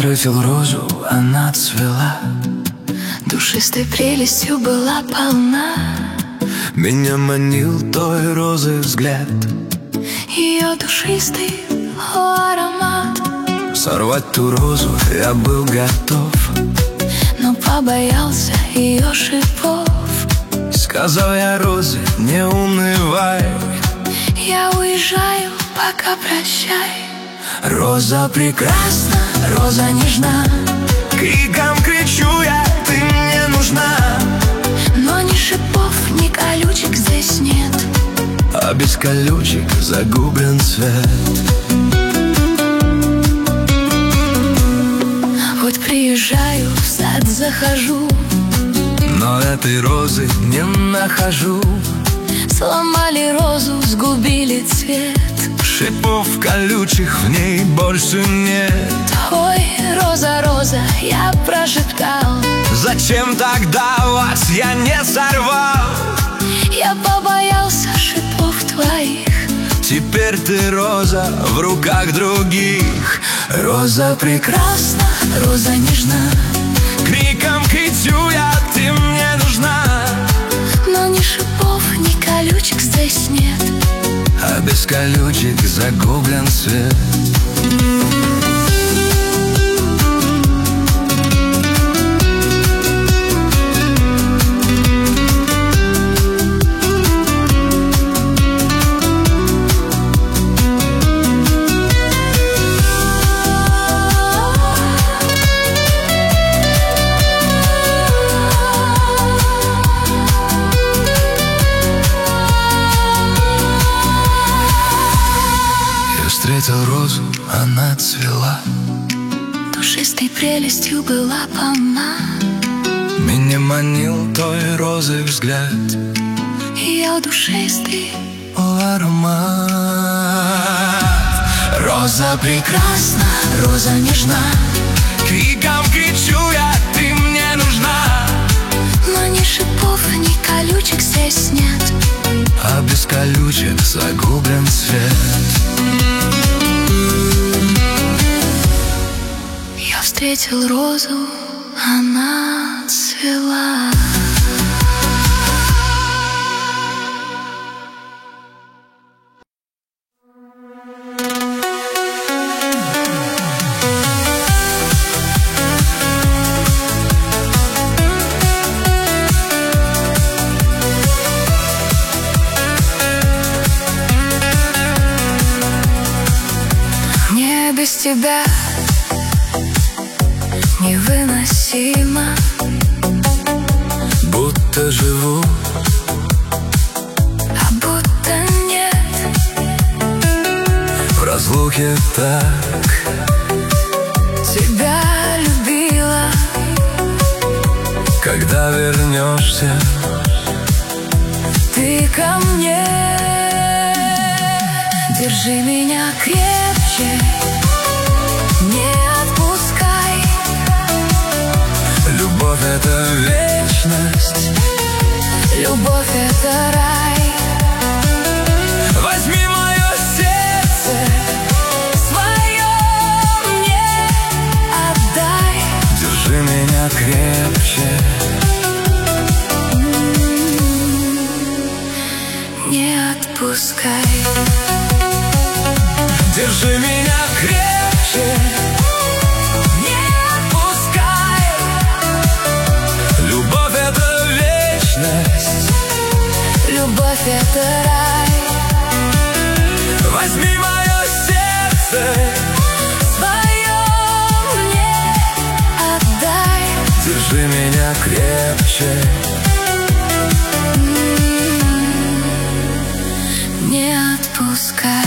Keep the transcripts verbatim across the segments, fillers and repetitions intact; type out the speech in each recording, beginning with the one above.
встретил розу, она цвела, душистой прелестью была полна. меня манил той розы взгляд, ее душистый аромат. сорвать ту розу я был готов, но побоялся ее шипов. сказал я розе: не унывай, я уезжаю, пока прощай. роза прекрасна, роза нежна, криком кричу я: ты мне нужна. но ни шипов, ни колючек здесь нет, а без колючек загублен цвет. вот приезжаю, в сад захожу, но этой розы не нахожу. сломали розу, сгубили цвет, шипов колючих в ней больше нет. ой, роза, роза, я прошептал: зачем тогда вас я не сорвал? я побоялся шипов твоих. Теперь ты, роза, в руках других. Роза прекрасна, роза нежна, криком кричу я: ты мне нужна. но ни шипов, ни колючек здесь нет, а без колючек загублен свет. Встретил розу, она цвела, душистой прелестью была полна. меня манил той розы взгляд, ее душистый аромат. Роза прекрасна, роза нежна, криком кричу я: ты мне нужна. но ни шипов, ни колючек здесь нет, а без колючек загублен цвет. я встретил розу, она цвела. Мне без тебя невыносимо, будто живу, а будто нет. в разлуке так Тебя любила, когда вернешься ты ко мне. Держи меня крепче, не отпускай. любовь — это вечность, Любовь — это рай. возьми мое сердце, Свое мне отдай. держи меня крепче, Не отпускай. держи меня крепче, Не отпускай. любовь — это вечность, Любовь — это рай. возьми мое сердце, Свое мне отдай. держи меня крепче, Не отпускай.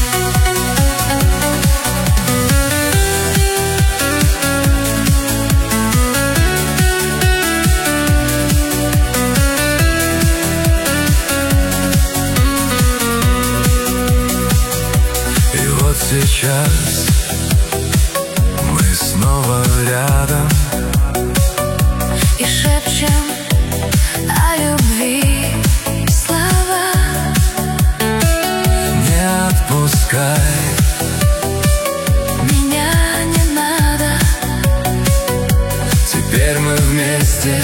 и вот сейчас мы снова рядом, И шепчем о любви слова. не отпускай. теперь мы вместе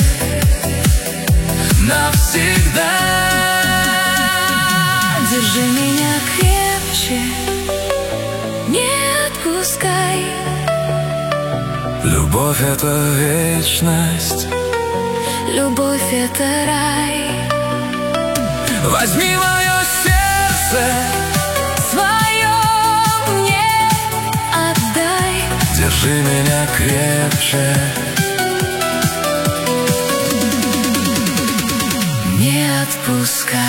навсегда. Держи меня крепче, не отпускай. Любовь — это вечность, Любовь — это рай. возьми мое сердце, Свое мне отдай. держи меня крепче, Не отпускай.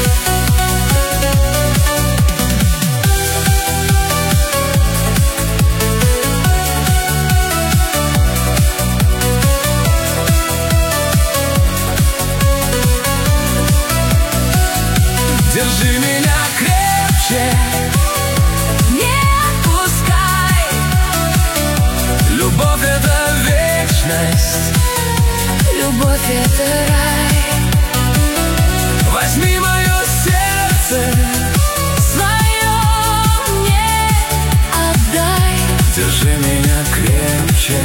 держи меня крепче, Не отпускай. любовь — это вечность, Любовь — это рай. возьми мое сердце, Свое мне отдай. держи меня крепче,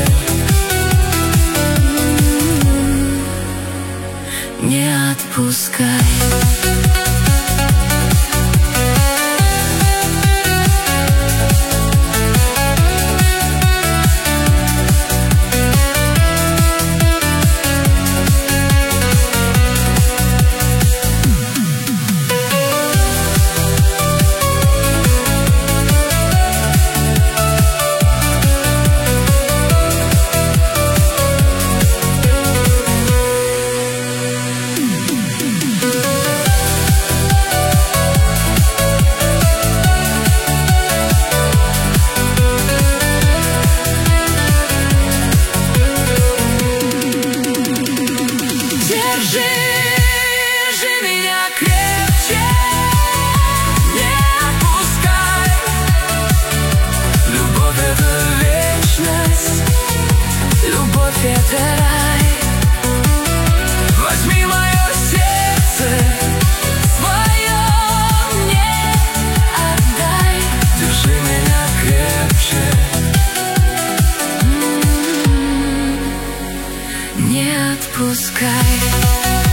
Не отпускай. Держи, держи меня крепче, не отпускай. Любовь — это вечность, Любовь — это рай. возьми мое сердце, Свое мне отдай. держи меня крепче, Не отпускай.